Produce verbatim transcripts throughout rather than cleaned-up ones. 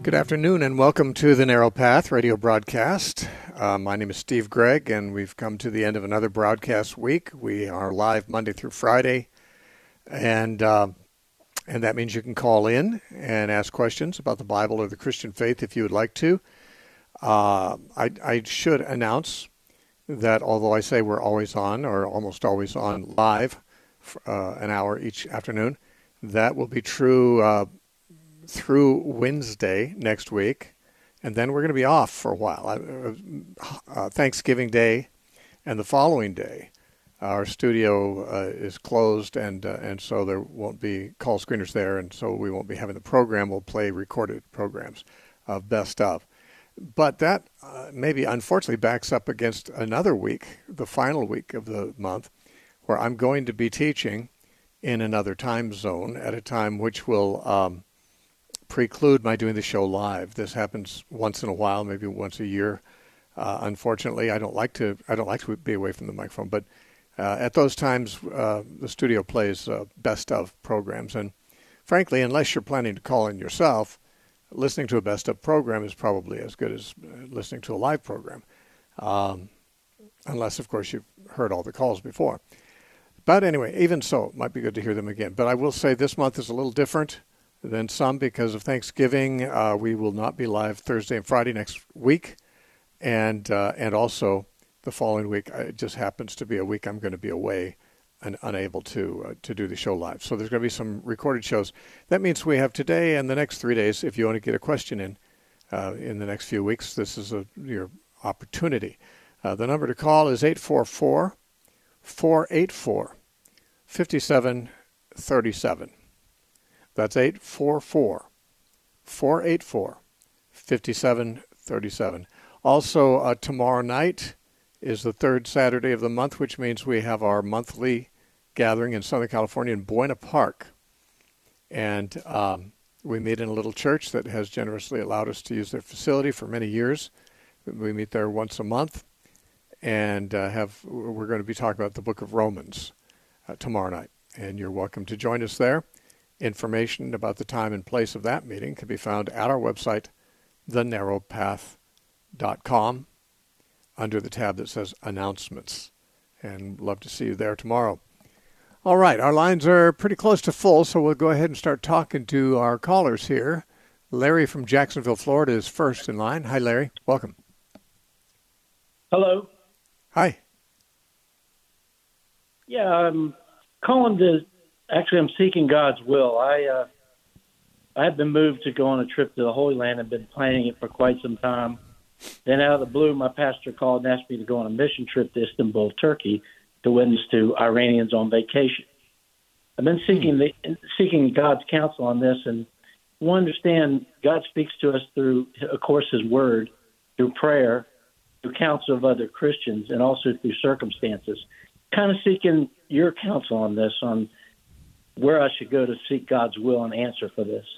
Good afternoon and welcome to the Narrow Path radio broadcast. Uh, my name is Steve Gregg and we've come to the end of another broadcast week. We are live Monday through Friday, and uh, and that means you can call in and ask questions about the Bible or the Christian faith if you would like to. Uh, I, I should announce that although I say we're always on, or almost always on live, uh, an hour each afternoon, that will be true uh, through Wednesday next week, and then we're going to be off for a while. Uh, Thanksgiving Day and the following day, our studio uh, is closed, and uh, and so there won't be call screeners there, and so we won't be having the program. We'll play recorded programs of Best Of. But that uh, maybe unfortunately backs up against another week, the final week of the month, where I'm going to be teaching in another time zone at a time which will um, preclude my doing the show live. This happens once in a while, maybe once a year. Uh, unfortunately, I don't like to. I don't like to be away from the microphone. But uh, at those times, uh, the studio plays uh, best of programs, and frankly, unless you're planning to call in yourself, listening to a best of program is probably as good as listening to a live program, um, unless, of course, you've heard all the calls before. But anyway, even so, it might be good to hear them again. But I will say this month is a little different than some because of Thanksgiving. Uh, we will not be live Thursday and Friday next week, and uh, and also the following week. It just happens to be a week I'm going to be away and unable to uh, to do the show live. So there's going to be some recorded shows. That means we have today and the next three days. If you want to get a question in uh, in the next few weeks, this is a, your opportunity. Uh, the number to call is eight four four, four eight four, five seven three seven. That's eight four four, four eight four, five seven three seven. Also, uh, tomorrow night is the third Saturday of the month, which means we have our monthly gathering in Southern California in Buena Park. And um, we meet in a little church that has generously allowed us to use their facility for many years. We meet there once a month, and uh, have we're going to be talking about the book of Romans uh, tomorrow night. And you're welcome to join us there. Information about the time and place of that meeting can be found at our website, the narrow path dot com, under the tab that says Announcements. And love to see you there tomorrow. All right, our lines are pretty close to full, so we'll go ahead and start talking to our callers here. Larry from Jacksonville, Florida is first in line. Hi, Larry. Welcome. Hello. Hi. Yeah, I'm calling to... Actually, I'm seeking God's will. I uh, I have been moved to go on a trip to the Holy Land. I've been planning it for quite some time. Then out of the blue, my pastor called and asked me to go on a mission trip to Istanbul, Turkey, to witness to Iranians on vacation. I've been seeking the, seeking God's counsel on this, and we understand God speaks to us through, of course, His Word, through prayer, through counsel of other Christians, and also through circumstances. Kind of seeking your counsel on this, on where I should go to seek God's will and answer for this.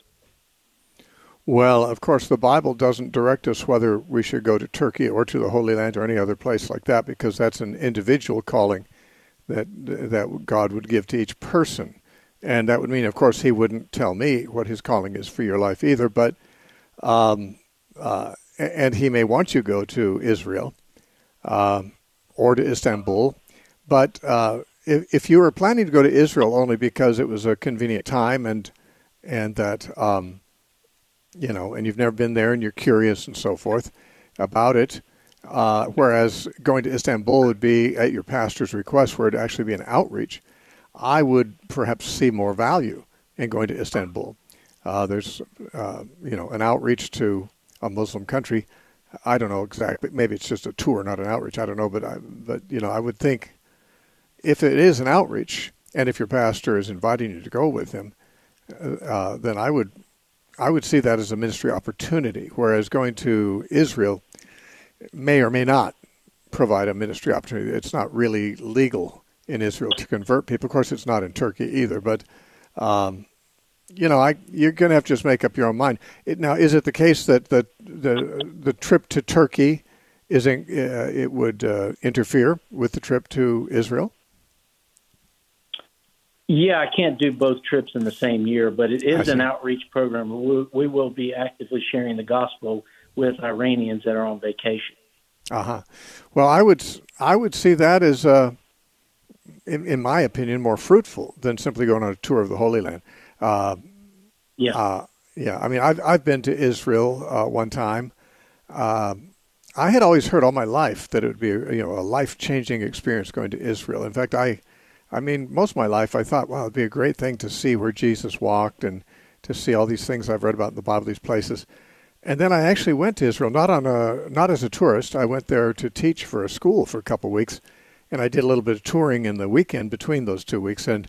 Well, of course, the Bible doesn't direct us whether we should go to Turkey or to the Holy Land or any other place like that, because that's an individual calling that that God would give to each person. And that would mean, of course, He wouldn't tell me what His calling is for your life either, but um, uh, and He may want you to go to Israel uh, or to Istanbul, but uh, if, if you were planning to go to Israel only because it was a convenient time and and that um, you know, and you've never been there and you're curious and so forth about it, uh, whereas going to Istanbul would be at your pastor's request, where it would actually be an outreach, I would perhaps see more value in going to Istanbul. Uh, there's, uh, you know, an outreach to a Muslim country. I don't know exactly. Maybe it's just a tour, not an outreach. I don't know, but I, but you know, I would think if it is an outreach, and if your pastor is inviting you to go with him, uh, then I would. I would see that as a ministry opportunity, whereas going to Israel may or may not provide a ministry opportunity. It's not really legal in Israel to convert people. Of course, it's not in Turkey either, but, um, you know, I, you're going to have to just make up your own mind. It, now, is it the case that the, the, the trip to Turkey, is in, uh, it would uh, interfere with the trip to Israel? Yeah, I can't do both trips in the same year, but it is an outreach program. We, we will be actively sharing the gospel with Iranians that are on vacation. Uh-huh. Well, I would I would see that as, uh, in, in my opinion, more fruitful than simply going on a tour of the Holy Land. Uh, yeah. Uh, yeah, I mean, I've, I've been to Israel uh, one time. Uh, I had always heard all my life that it would be, you know, a life-changing experience going to Israel. In fact, I, I mean, most of my life I thought, wow, it'd be a great thing to see where Jesus walked and to see all these things I've read about in the Bible, these places. And then I actually went to Israel, not on a, not as a tourist. I went there to teach for a school for a couple of weeks, and I did a little bit of touring in the weekend between those two weeks. And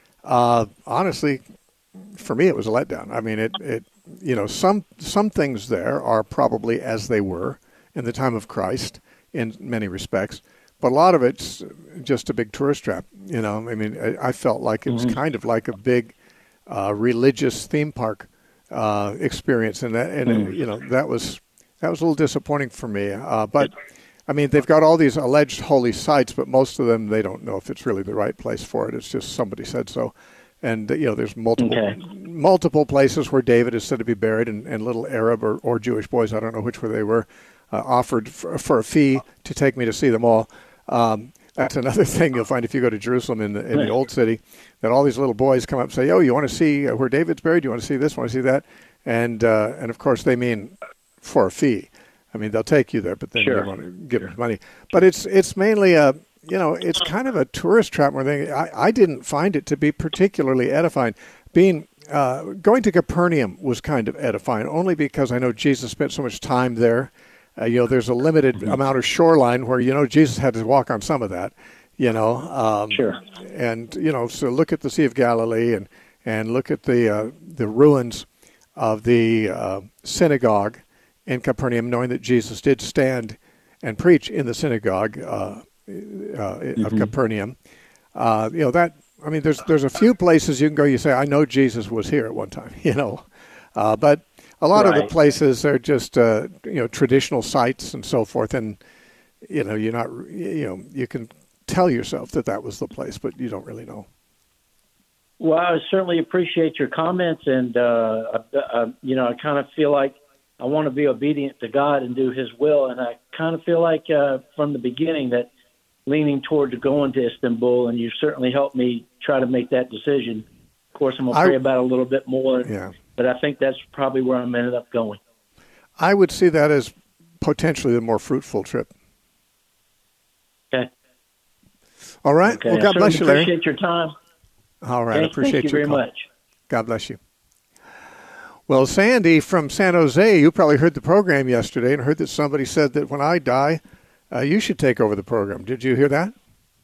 uh, honestly, for me, it was a letdown. I mean, it, it, you know, some some things there are probably as they were in the time of Christ in many respects, but a lot of it's just a big tourist trap. You know, I mean, I, I felt like it was mm-hmm. kind of like a big uh, religious theme park uh, experience, and that, and mm-hmm. you know, that was that was a little disappointing for me. Uh, but I mean, they've got all these alleged holy sites, but most of them they don't know if it's really the right place for it. It's just somebody said so. And, you know, there's multiple okay. multiple places where David is said to be buried, and, and little Arab or, or Jewish boys, I don't know which where they were, uh, offered for, for a fee to take me to see them all. Um, that's another thing you'll find if you go to Jerusalem in the, in the Old City, that all these little boys come up and say, oh, you want to see where David's buried? You want to see this? Want to see that? And, uh, and of course, they mean for a fee. I mean, they'll take you there, but then sure. you want to give them money. But it's it's mainly a... You know, it's kind of a tourist trap more than I, I didn't find it to be particularly edifying. Being uh, going to Capernaum was kind of edifying, only because I know Jesus spent so much time there. Uh, you know, there's a limited mm-hmm. amount of shoreline where, you know, Jesus had to walk on some of that, you know. Um, sure. And, you know, so look at the Sea of Galilee and, and look at the, uh, the ruins of the uh, synagogue in Capernaum, knowing that Jesus did stand and preach in the synagogue uh Uh, mm-hmm. of Capernaum. Uh, you know, that, I mean, there's there's a few places you can go, you say, I know Jesus was here at one time, you know. Uh, but a lot right. of the places are just, uh, you know, traditional sites and so forth. And, you know, you're not, you know, you can tell yourself that that was the place, but you don't really know. Well, I certainly appreciate your comments. And, uh, uh, you know, I kind of feel like I want to be obedient to God and do his will. And I kind of feel like uh, from the beginning that leaning toward going to Istanbul, and you certainly helped me try to make that decision. Of course, I'm going to pray I, about it a little bit more, yeah. but I think that's probably where I'm ended up going. I would see that as potentially the more fruitful trip. Okay. All right. Okay. Well, God I bless you, Larry. appreciate your time. All right. Okay. I appreciate Thank you your very call. much. God bless you. Well, Sandy from San Jose, you probably heard the program yesterday and heard that somebody said that when I die, Uh, you should take over the program. Did you hear that?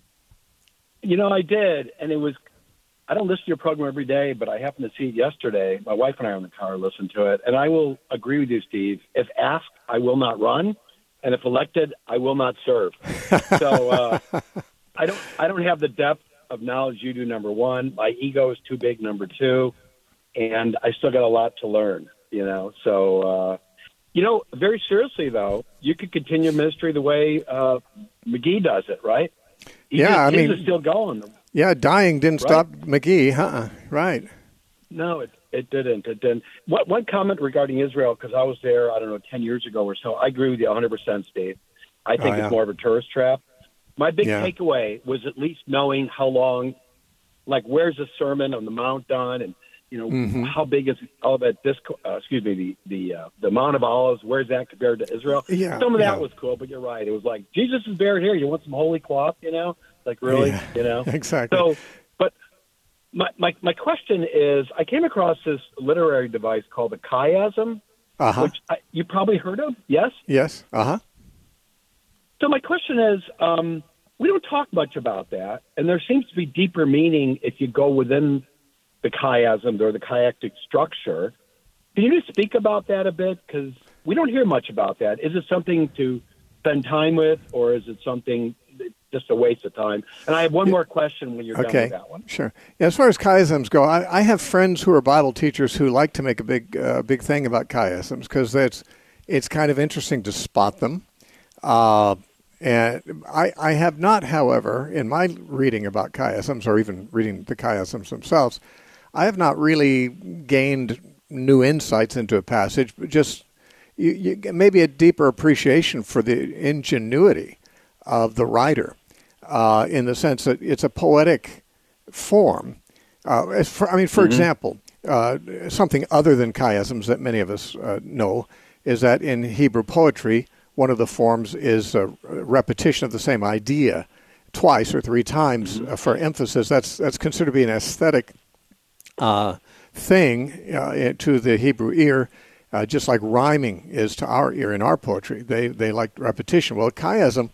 You know, I did, and it was, I don't listen to your program every day, but I happened to see it yesterday. My wife and I are in the car listened to it, and I will agree with you, Steve. If asked, I will not run, and if elected, I will not serve. So uh, I don't I don't have the depth of knowledge you do, number one. My ego is too big, number two, and I still got a lot to learn, you know. So, uh, you know, very seriously, though, you could continue ministry the way uh, McGee does it, right? He yeah, just, I mean, is still going. Yeah, dying didn't right? stop McGee, huh? Right. No, it it didn't. It didn't. What, one comment regarding Israel, because I was there, I don't know, ten years ago or so. I agree with you one hundred percent, Steve. I think oh, yeah. it's more of a tourist trap. My big yeah. takeaway was at least knowing how long, like, where's the Sermon on the Mount done, and you know, mm-hmm. how big is all that? This, uh, excuse me, the the uh, the Mount of Olives. Where's that compared to Israel? Yeah, some of that yeah. was cool, but you're right. It was like Jesus is buried here. You want some holy cloth? You know, like really, yeah. you know, exactly. So, but my, my my question is, I came across this literary device called the chiasm, uh-huh. which I, you probably heard of. Yes. Yes. Uh huh. So my question is, um, we don't talk much about that, and there seems to be deeper meaning if you go within the chiasm or the chiastic structure. Can you just speak about that a bit? Because we don't hear much about that. Is it something to spend time with, or is it something just a waste of time? And I have one more question when you're okay. done with that one. Sure. Yeah, as far as chiasms go, I, I have friends who are Bible teachers who like to make a big uh, big thing about chiasms because that's it's kind of interesting to spot them. Uh, And I, I have not, however, in my reading about chiasms, or even reading the chiasms themselves, I have not really gained new insights into a passage, but just you, you, maybe a deeper appreciation for the ingenuity of the writer, uh, in the sense that it's a poetic form. Uh, as for, I mean, for mm-hmm. example, uh, something other than chiasms that many of us uh, know is that in Hebrew poetry, one of the forms is a repetition of the same idea twice or three times mm-hmm. for emphasis. That's that's considered to be an aesthetic uh, thing uh, to the Hebrew ear, uh, just like rhyming is to our ear in our poetry. They they like repetition. Well, chiasm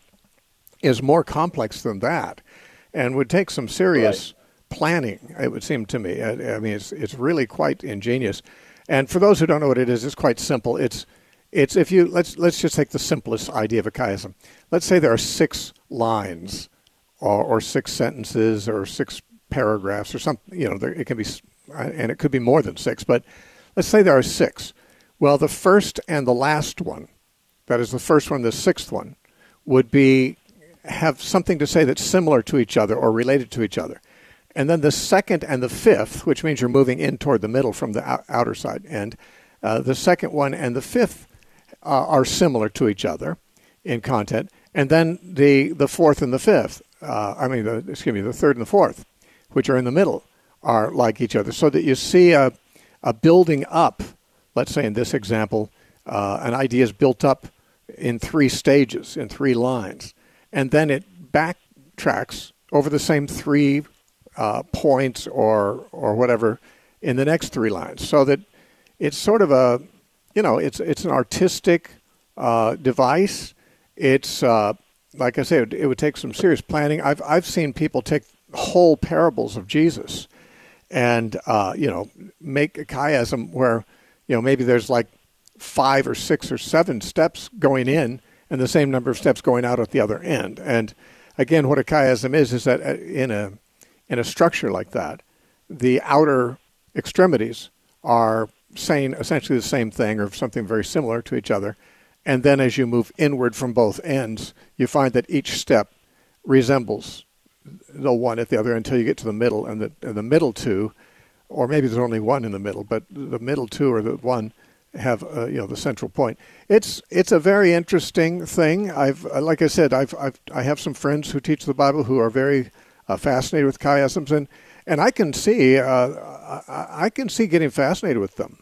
is more complex than that, and would take some serious right. planning. It would seem to me. I, I mean, it's it's really quite ingenious. And for those who don't know what it is, it's quite simple. It's It's if you let's let's just take the simplest idea of a chiasm. Let's say there are six lines, or, or six sentences, or six paragraphs, or something. You know, there, it can be, and it could be more than six. But let's say there are six. Well, the first and the last one, that is the first one, the sixth one, would be have something to say that's similar to each other or related to each other, and then the second and the fifth, which means you're moving in toward the middle from the outer side end. Uh, the second one and the fifth Uh, are similar to each other in content, and then the the fourth and the fifth, uh, I mean, the, excuse me, the third and the fourth, which are in the middle, are like each other, so that you see a, a building up. Let's say in this example, uh, an idea is built up in three stages, in three lines, and then it backtracks over the same three uh, points or or whatever in the next three lines, so that it's sort of a You know, it's it's an artistic uh, device. It's uh, like I say, it, it would take some serious planning. I've I've seen people take whole parables of Jesus, and uh, you know, make a chiasm where, you know, maybe there's like five or six or seven steps going in, and the same number of steps going out at the other end. And again, what a chiasm is is that in a in a structure like that, the outer extremities are saying essentially the same thing or something very similar to each other. And then as you move inward from both ends, you find that each step resembles the one at the other until you get to the middle. And the, and the middle two, or maybe there's only one in the middle, but the middle two or the one have uh, you know, the central point. It's it's a very interesting thing. I've like I said, I've, I've I have some friends who teach the Bible who are very uh, fascinated with chiasms, and and I can see uh, I, I can see getting fascinated with them.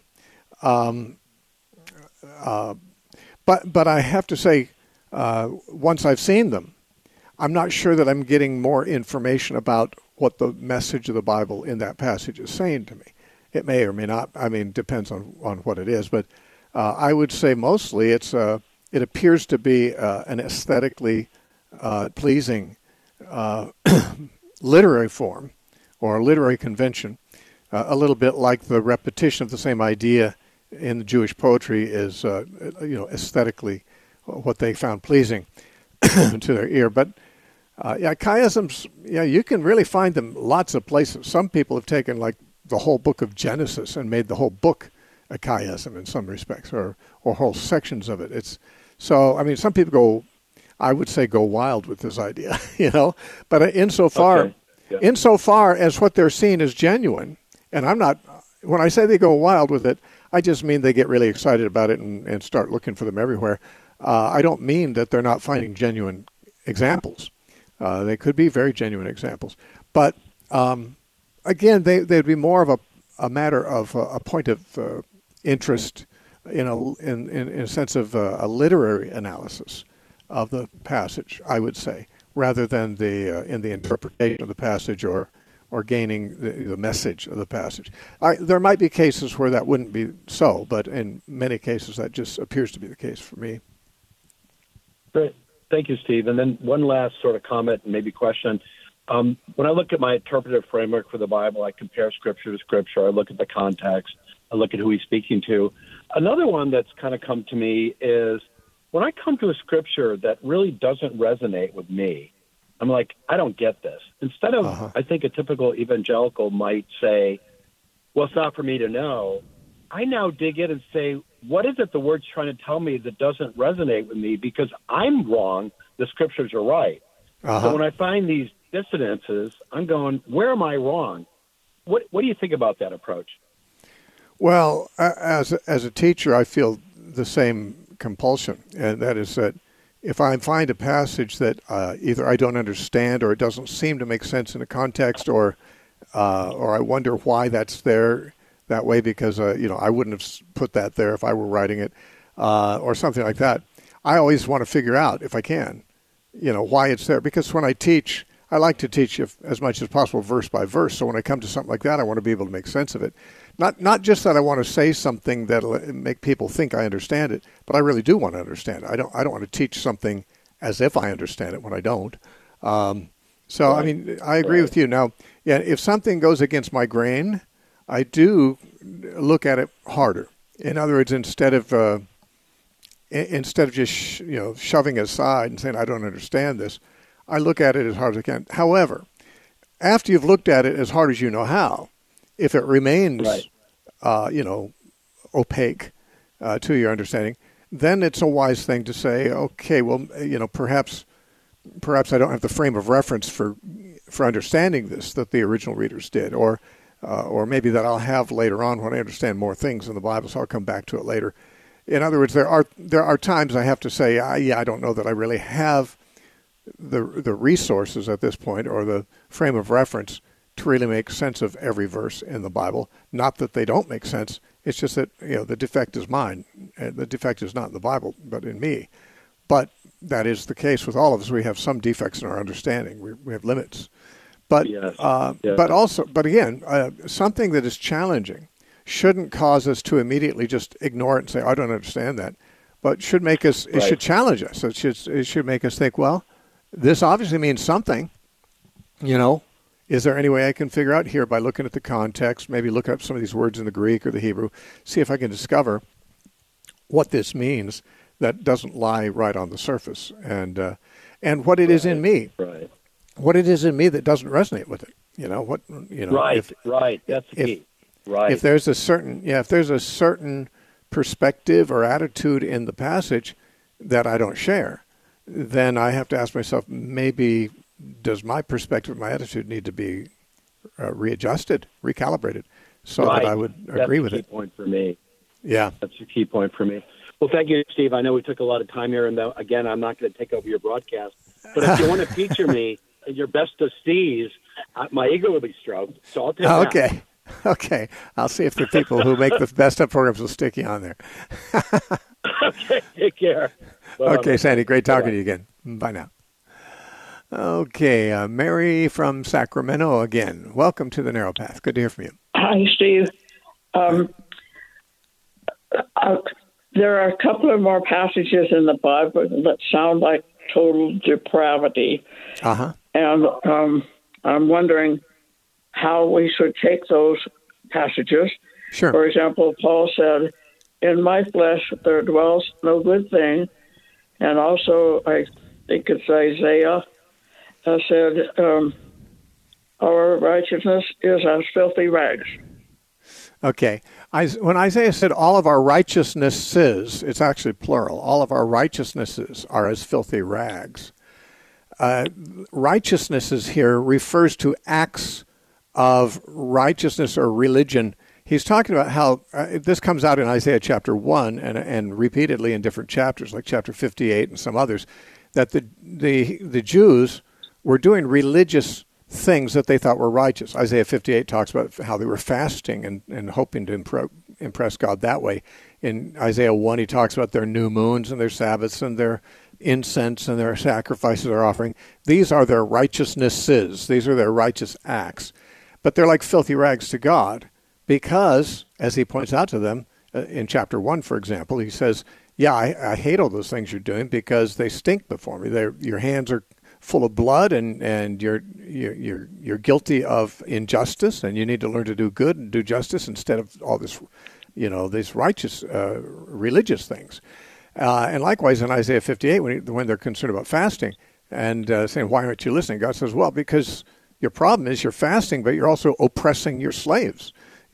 Um, uh, but but I have to say, uh, once I've seen them, I'm not sure that I'm getting more information about what the message of the Bible in that passage is saying to me. It may or may not. I mean, depends on, on what it is. But uh, I would say mostly it's uh, it appears to be uh, an aesthetically uh, pleasing uh, literary form or a literary convention, uh, a little bit like the repetition of the same idea in the Jewish poetry is, uh, you know, aesthetically what they found pleasing to their ear. But uh, yeah, chiasms, yeah, you can really find them lots of places. Some people have taken like the whole book of Genesis and made the whole book a chiasm in some respects, or or whole sections of it. It's so. I mean, some people go, I would say, go wild with this idea, you know. But insofar, okay. yeah. insofar as what they're seeing is genuine, and I'm not. When I say they go wild with it, I just mean they get really excited about it and, and start looking for them everywhere. Uh, I don't mean that they're not finding genuine examples. Uh, they could be very genuine examples. But um, again, they, they'd be more of a, a matter of uh, a point of uh, interest, you know, in, in, in a sense of uh, a literary analysis of the passage, I would say, rather than the uh, in the interpretation of the passage or or gaining the, the message of the passage. I, there might be cases where that wouldn't be so, but in many cases that just appears to be the case for me. Great. Thank you, Steve. And then one last sort of comment and maybe question. Um, when I look at my interpretive framework for the Bible, I compare Scripture to Scripture. I look at the context. I look at who he's speaking to. Another one that's kind of come to me is when I come to a Scripture that really doesn't resonate with me, I'm like, I don't get this. Instead of, uh-huh. I think a typical evangelical might say, well, it's not for me to know. I now dig in and say, what is it the word's trying to tell me that doesn't resonate with me because I'm wrong, the scriptures are right. Uh-huh. So when I find these dissonances, I'm going, where am I wrong? What What do you think about that approach? Well, as a, as a teacher, I feel the same compulsion, and that is that if I find a passage that uh, either I don't understand or it doesn't seem to make sense in the context, or uh, or I wonder why that's there that way because uh, you know I wouldn't have put that there if I were writing it, uh, or something like that, I always want to figure out if I can, you know, why it's there. Because when I teach, I like to teach if, as much as possible verse by verse. So when I come to something like that, I want to be able to make sense of it. Not not just that I want to say something that'll make people think I understand it, but I really do want to understand it. I don't I don't want to teach something as if I understand it when I don't. Um, so right. I mean, I agree right. with you. Now, yeah, if something goes against my grain, I do look at it harder. In other words, instead of uh, instead of just sh- you know shoving it aside and saying I don't understand this, I look at it as hard as I can. However, after you've looked at it as hard as you know how, if it remains, right. uh, you know, opaque uh, to your understanding, then it's a wise thing to say, okay, well, you know, perhaps, perhaps I don't have the frame of reference for for understanding this that the original readers did, or uh, or maybe that I'll have later on when I understand more things in the Bible, so I'll come back to it later. In other words, there are there are times I have to say, ah, yeah, I don't know that I really have the the resources at this point or the frame of reference to really make sense of every verse in the Bible. Not that they don't make sense. It's just that, you know, the defect is mine. The defect is not in the Bible, but in me. But that is the case with all of us. We have some defects in our understanding. We, we have limits. But yes. uh, yes. but also, but again, uh, something that is challenging shouldn't cause us to immediately just ignore it and say, I don't understand that. But should make us, it right. should challenge us. It should, it should make us think, well, this obviously means something, you know. Is there any way I can figure out here by looking at the context, maybe look up some of these words in the Greek or the Hebrew, see if I can discover what this means that doesn't lie right on the surface, and uh, and what it right. is in me, right. what it is in me that doesn't resonate with it. You know what? You know, right, if, right. That's the if, key. Right. If there's a certain, yeah, if there's a certain perspective or attitude in the passage that I don't share, then I have to ask myself, maybe. Does my perspective, my attitude need to be uh, readjusted, recalibrated, so right. that I would agree That's with a key it? Point for me. Yeah, that's a key point for me. Well, thank you, Steve. I know we took a lot of time here, and again, I'm not going to take over your broadcast. But if you want to feature me, your best of Steve's, my ego will be stroked. So I'll take that. Okay, okay. I'll see if the people who make the best of programs will stick you on there. Okay, take care. Bye. Okay, Sandy. Great talking Bye-bye. to you again. Bye now. Okay, uh, Mary from Sacramento again. Welcome to the Narrow Path. Good to hear from you. Hi, Steve. Um, uh, there are a couple of more passages in the Bible that sound like total depravity. Uh-huh. And um, I'm wondering how we should take those passages. Sure. For example, Paul said, in my flesh there dwells no good thing. And also, I think it's Isaiah uh, said, um, our righteousness is as filthy rags. Okay. I, when Isaiah said all of our righteousnesses, it's actually plural, all of our righteousnesses are as filthy rags. Uh, righteousnesses here refers to acts of righteousness or religion. He's talking about how uh, this comes out in Isaiah chapter one and, and repeatedly in different chapters, like chapter fifty-eight and some others, that the, the, the Jews were doing religious things that they thought were righteous. Isaiah fifty-eight talks about how they were fasting and, and hoping to impre- impress God that way. In Isaiah one, he talks about their new moons and their Sabbaths and their incense and their sacrifices they're offering. These are their righteousnesses. These are their righteous acts. But they're like filthy rags to God because, as he points out to them uh, in chapter one, for example, he says, yeah, I, I hate all those things you're doing because they stink before me. They're, your hands are full of blood, and, and you're, you're you're you're guilty of injustice, and you need to learn to do good and do justice instead of all this, you know, these righteous uh, religious things. Uh, and likewise in Isaiah fifty-eight, when he, when they're concerned about fasting and uh, saying, "Why aren't you listening?" God says, "Well, because your problem is you're fasting, but you're also oppressing your slaves.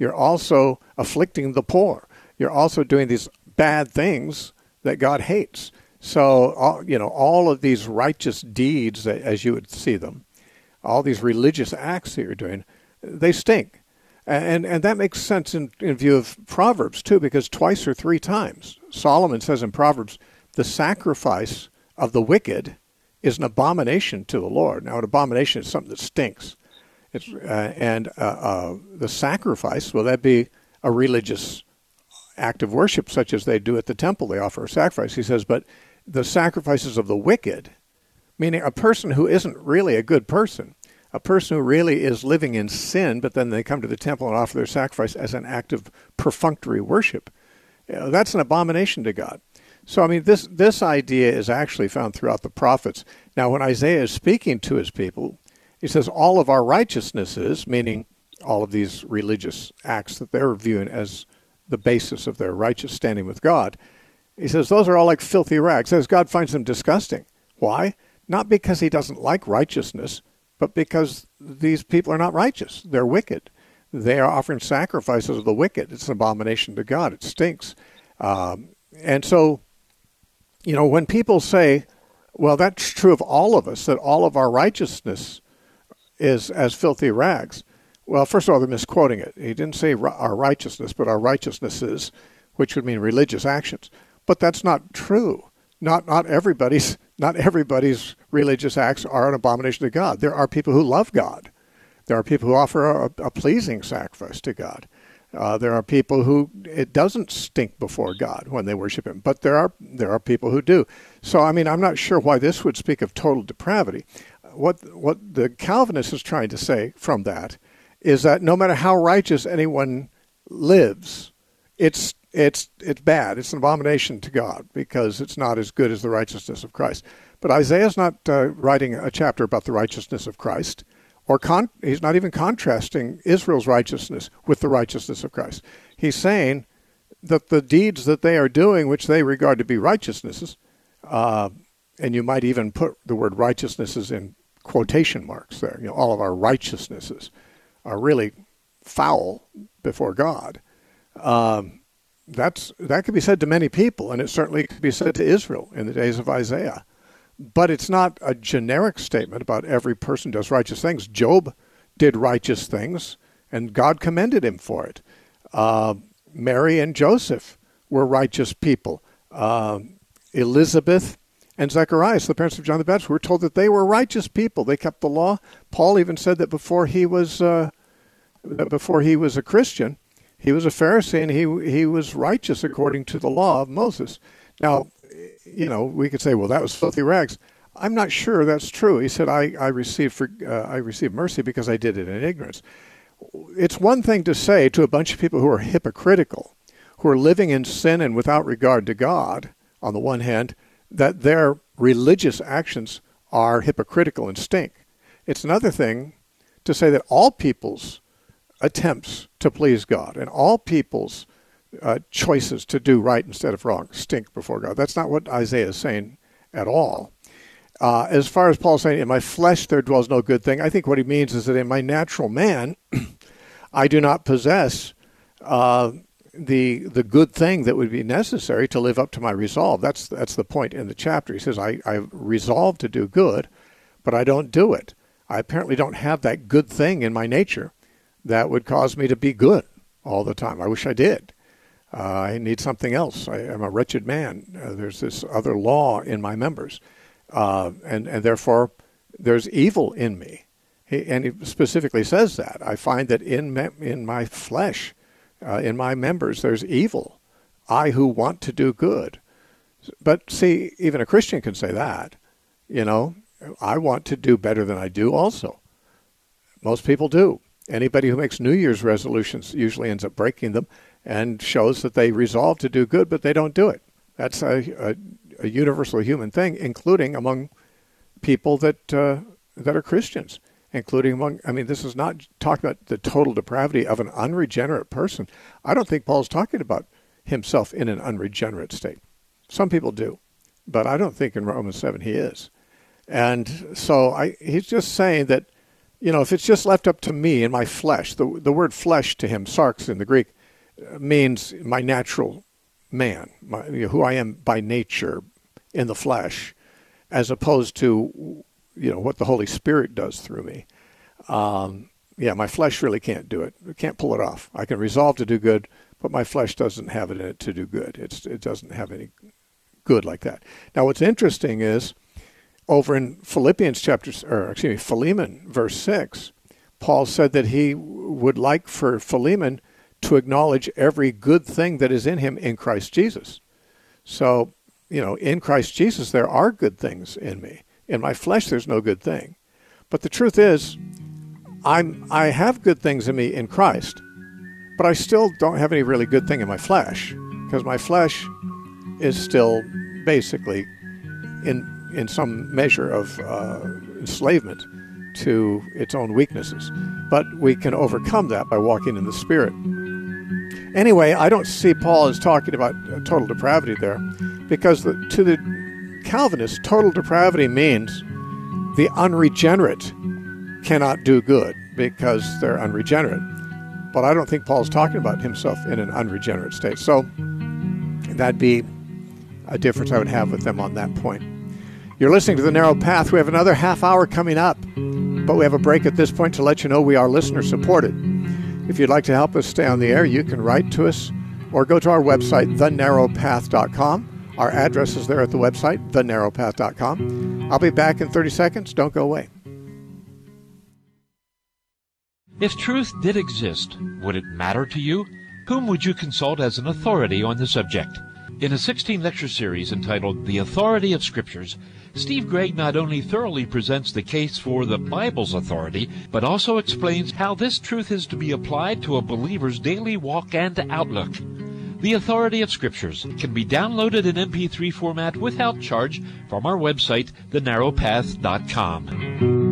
You're also afflicting the poor. You're also doing these bad things that God hates. So, all, you know, all of these righteous deeds, as you would see them, all these religious acts that you're doing, they stink. And and that makes sense in, in view of Proverbs, too, because twice or three times, Solomon says in Proverbs, the sacrifice of the wicked is an abomination to the Lord. Now, an abomination is something that stinks. It's, uh, and uh, uh, the sacrifice, well, that'd be a religious act of worship, such as they do at the temple. They offer a sacrifice. He says, but the sacrifices of the wicked, meaning a person who isn't really a good person, a person who really is living in sin, but then they come to the temple and offer their sacrifice as an act of perfunctory worship, you know, that's an abomination to God. So, I mean, this this idea is actually found throughout the prophets. Now, when Isaiah is speaking to his people, he says all of our righteousnesses, meaning all of these religious acts that they're viewing as the basis of their righteous standing with God, he says those are all like filthy rags. He says God finds them disgusting. Why? Not because he doesn't like righteousness, but because these people are not righteous. They're wicked. They are offering sacrifices of the wicked. It's an abomination to God. It stinks. Um, and so, you know, when people say, well, that's true of all of us, that all of our righteousness is as filthy rags. Well, first of all, they're misquoting it. He didn't say our righteousness, but our righteousnesses, which would mean religious actions. But that's not true. Not not everybody's not everybody's religious acts are an abomination to God. There are people who love God. There are people who offer a, a pleasing sacrifice to God. Uh, there are people who it doesn't stink before God when they worship him. But there are there are people who do. So, I mean, I'm not sure why this would speak of total depravity. What what the Calvinist is trying to say from that is that no matter how righteous anyone lives, it's it's it's bad. It's an abomination to God because it's not as good as the righteousness of Christ. But Isaiah's not uh, writing a chapter about the righteousness of Christ, or con- he's not even contrasting Israel's righteousness with the righteousness of Christ. He's saying that the deeds that they are doing, which they regard to be righteousnesses, uh, and you might even put the word righteousnesses in quotation marks there. You know, all of our righteousnesses are really foul before God. Um, that's that could be said to many people, and it certainly could be said to Israel in the days of Isaiah. But it's not a generic statement about every person does righteous things. Job did righteous things, and God commended him for it. Uh, Mary and Joseph were righteous people. Uh, Elizabeth and Zacharias, the parents of John the Baptist, were told that they were righteous people. They kept the law. Paul even said that before he was uh, before he was a Christian, he was a Pharisee, and he he was righteous according to the law of Moses. Now, you know, we could say, well, that was filthy rags. I'm not sure that's true. He said, I, I received for, uh, I received mercy because I did it in ignorance. It's one thing to say to a bunch of people who are hypocritical, who are living in sin and without regard to God, on the one hand, that their religious actions are hypocritical and stink. It's another thing to say that all people's attempts to please God and all people's Uh, choices to do right instead of wrong stink before God. That's not what Isaiah is saying at all. Uh, as far as Paul saying, in my flesh there dwells no good thing, I think what he means is that in my natural man, I do not possess uh, the the good thing that would be necessary to live up to my resolve. That's that's the point in the chapter. He says, I, I resolve to do good, but I don't do it. I apparently don't have that good thing in my nature that would cause me to be good all the time. I wish I did. Uh, I need something else. I am a wretched man. Uh, there's this other law in my members, uh, and and therefore there's evil in me. He, and he specifically says that. I find that in me, in my flesh, uh, in my members, there's evil. I who want to do good. But see, even a Christian can say that. You know, I want to do better than I do also. Most people do. Anybody who makes New Year's resolutions usually ends up breaking them, and shows that they resolve to do good, but they don't do it. That's a, a, a universal human thing, including among people that uh, that are Christians, including among, I mean, this is not talking about the total depravity of an unregenerate person. I don't think Paul's talking about himself in an unregenerate state. Some people do, but I don't think in Romans seven he is. And so I, he's just saying that you know, if it's just left up to me and my flesh, the the word flesh to him, sarx in the Greek, means my natural man, my, you know, who I am by nature in the flesh, as opposed to, you know, what the Holy Spirit does through me. Um, yeah, my flesh really can't do it. It can't pull it off. I can resolve to do good, but my flesh doesn't have it in it to do good. It's it doesn't have any good like that. Now, what's interesting is over in Philippians chapter, or excuse me, Philemon verse six, Paul said that he would like for Philemon to acknowledge every good thing that is in him in Christ Jesus. So, you know, in Christ Jesus, there are good things in me. In my flesh, there's no good thing. But the truth is, I'm, I have good things in me in Christ, but I still don't have any really good thing in my flesh, because my flesh is still basically in in some measure of uh, enslavement to its own weaknesses. But we can overcome that by walking in the Spirit. Anyway, I don't see Paul as talking about total depravity there, because the, to the Calvinists, total depravity means the unregenerate cannot do good because they're unregenerate. But I don't think Paul's talking about himself in an unregenerate state. So that'd be a difference I would have with them on that point. You're listening to The Narrow Path. We have another half hour coming up, but we have a break at this point to let you know we are listener supported. If you'd like to help us stay on the air, you can write to us or go to our website, the narrow path dot com. Our address is there at the website, the narrow path dot com. I'll be back in thirty seconds. Don't go away. If truth did exist, would it matter to you? Whom would you consult as an authority on the subject? In a sixteen-lecture series entitled The Authority of Scriptures, Steve Gregg not only thoroughly presents the case for the Bible's authority, but also explains how this truth is to be applied to a believer's daily walk and outlook. The Authority of Scriptures can be downloaded in M P three format without charge from our website, the narrow path dot com.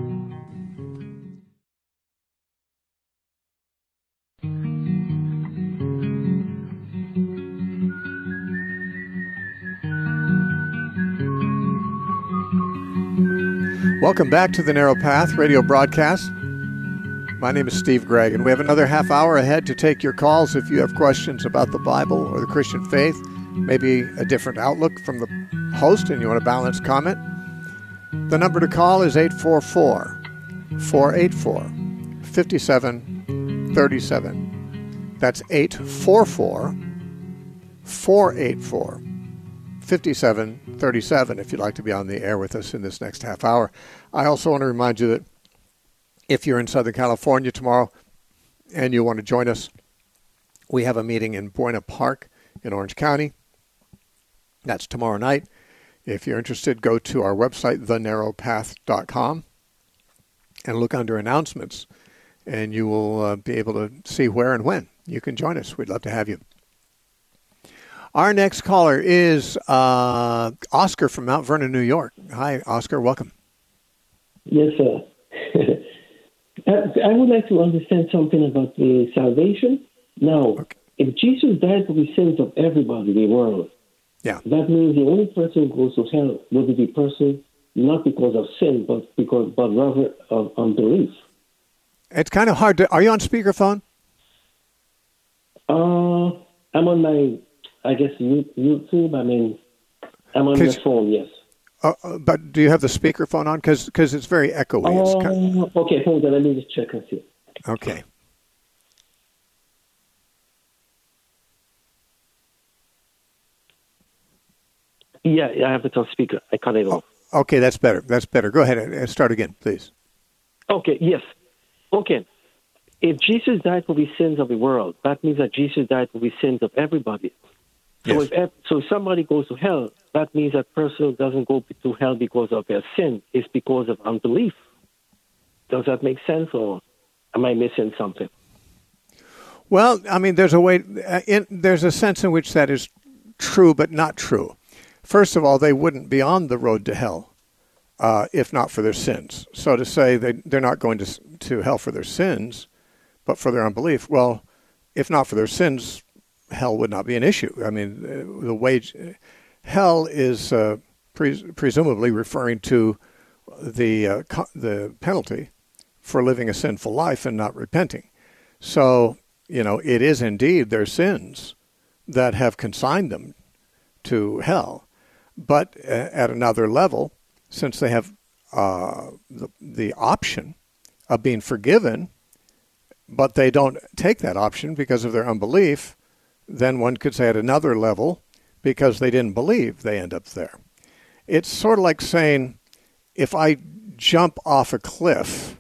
Welcome back to the Narrow Path radio broadcast. My name is Steve Gregg, and we have another half hour ahead to take your calls if you have questions about the Bible or the Christian faith, maybe a different outlook from the host and you want a balanced comment. The number to call is eight four four, four eight four, five seven three seven. That's eight four four, four eight four, five seven three seven if you'd like to be on the air with us in this next half hour. I also want to remind you that if you're in Southern California tomorrow and you want to join us, we have a meeting in Buena Park in Orange County. That's tomorrow night. If you're interested, go to our website, the narrow path dot com, and look under announcements, and you will uh, be able to see where and when you can join us. We'd love to have you. Our next caller is uh, Oscar from Mount Vernon, New York. Hi, Oscar. Welcome. Yes, sir. I would like to understand something about the salvation. Now, okay. If Jesus died for the sins of everybody in the world, yeah, that means the only person who goes to hell will be the person not because of sin, but because, but rather of unbelief. It's kind of hard to. Are you on speakerphone? Uh, I'm on my. I guess YouTube. I mean, I'm on the phone. Yes. Uh, but do you have the speakerphone on? Because because it's very echoey. Oh, it's kind of... okay. Hold on. Let me just check and see. Okay. Yeah, yeah, I have it on speaker. I cut it off. Oh, okay, that's better. That's better. Go ahead and start again, please. Okay. Yes. Okay. If Jesus died for the sins of the world, that means that Jesus died for the sins of everybody. So yes. if so, if somebody goes to hell, that means that person doesn't go to hell because of their sin. It's because of unbelief. Does that make sense, or am I missing something? Well, I mean, there's a way. In, there's a sense in which that is true, but not true. First of all, they wouldn't be on the road to hell uh, if not for their sins. So to say they they're not going to to hell for their sins, but for their unbelief. Well, if not for their sins, hell would not be an issue. I mean, the wage, hell is uh, pre- presumably referring to the uh, co- the penalty for living a sinful life and not repenting. So, you know, it is indeed their sins that have consigned them to hell. But at another level, since they have uh, the, the option of being forgiven, but they don't take that option because of their unbelief, then one could say at another level, because they didn't believe, they end up there. It's sort of like saying, if I jump off a cliff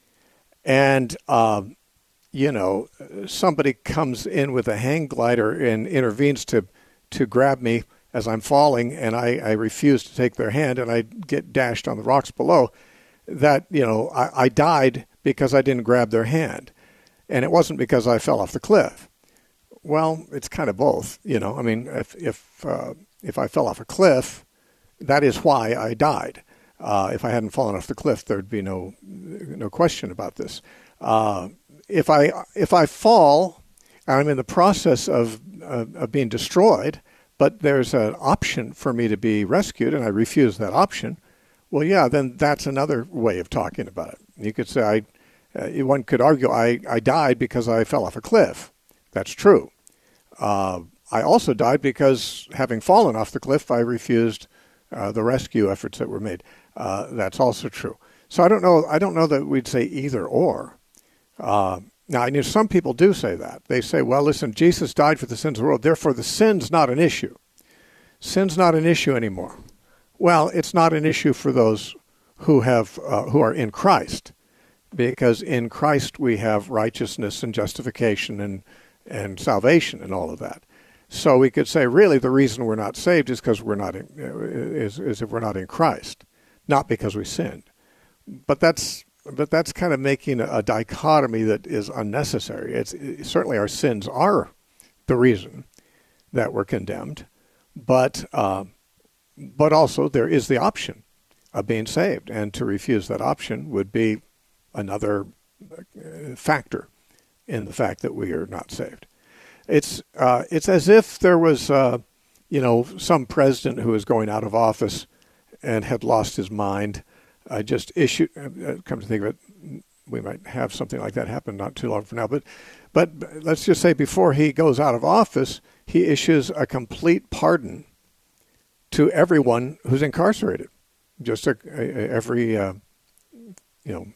and, uh, you know, somebody comes in with a hang glider and intervenes to, to grab me as I'm falling, and I, I refuse to take their hand, and I get dashed on the rocks below, that, you know, I, I died because I didn't grab their hand. And it wasn't because I fell off the cliff. Well, it's kind of both, you know. I mean, if if uh, if I fell off a cliff, that is why I died. Uh, if I hadn't fallen off the cliff, there'd be no no question about this. Uh, if I if I fall, I'm in the process of uh, of being destroyed, but there's an option for me to be rescued, and I refuse that option. Well, yeah, then that's another way of talking about it. You could say, I, uh, one could argue, I, I died because I fell off a cliff. That's true. Uh, I also died because, having fallen off the cliff, I refused uh, the rescue efforts that were made. Uh, that's also true. So I don't know. I don't know that we'd say either or. Uh, now, I know some people do say that. They say, "Well, listen, Jesus died for the sins of the world. Therefore, the sin's not an issue. Sin's not an issue anymore." Well, it's not an issue for those who have uh, who are in Christ, because in Christ we have righteousness and justification and and salvation and all of that. So we could say, really, the reason we're not saved is because we're not in, is is if we're not in Christ, not because we sinned. But that's but that's kind of making a, a dichotomy that is unnecessary. It's it, certainly our sins are the reason that we're condemned, but uh, but also there is the option of being saved, and to refuse that option would be another factor in the fact that we are not saved. It's uh, it's as if there was, uh, you know, some president who was going out of office and had lost his mind. I just issued. Uh, come to think of it, we might have something like that happen not too long from now. But, but let's just say before he goes out of office, he issues a complete pardon to everyone who's incarcerated. Just a, a, every, uh, you know,